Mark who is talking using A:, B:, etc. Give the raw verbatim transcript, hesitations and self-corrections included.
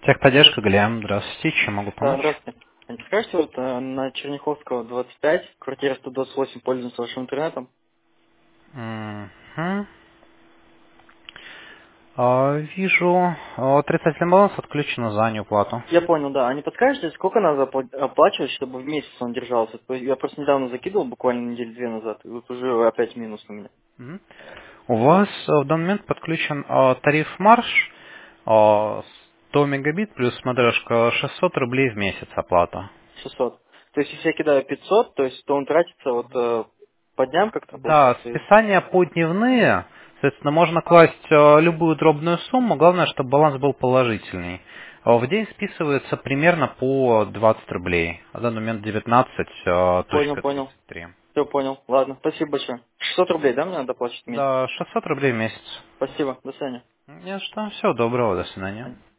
A: Техподдержка, Глеб. Здравствуйте. Чем могу
B: А,
A: помочь?
B: Здравствуйте. А не подскажете, вот э, на Черняховского двадцать пять, квартира сто двадцать восемь, пользуемся вашим интернетом?
A: Мгм. А, Вижу, а, отрицательный баланс отключен за неуплату.
B: Я понял, да. А не подскажете, сколько надо опла- оплачивать, чтобы в месяц он держался? То есть я просто недавно закидывал, буквально недели две назад, и вот уже опять минус у меня.
A: Мгм. У вас а, в данный момент подключен а, тариф марш, а, сто мегабит плюс смотрешка шестьсот рублей в месяц оплата.
B: шестьсот. То есть если я кидаю пятьсот, то есть то он тратится вот э, по дням как-то
A: Да,
B: получается? И-
A: списания по дневные, соответственно, можно класть э, любую дробную сумму, главное, чтобы баланс был положительный. А В день списывается примерно по двадцать рублей. На данный момент девятнадцать
B: Понял, понял.
A: тридцать три.
B: Все понял. Ладно, спасибо большое. шестьсот рублей, да, мне надо платить в месяц?
A: Да, шестьсот рублей в месяц.
B: Спасибо, до свидания.
A: Не за что. Всего доброго, до свидания.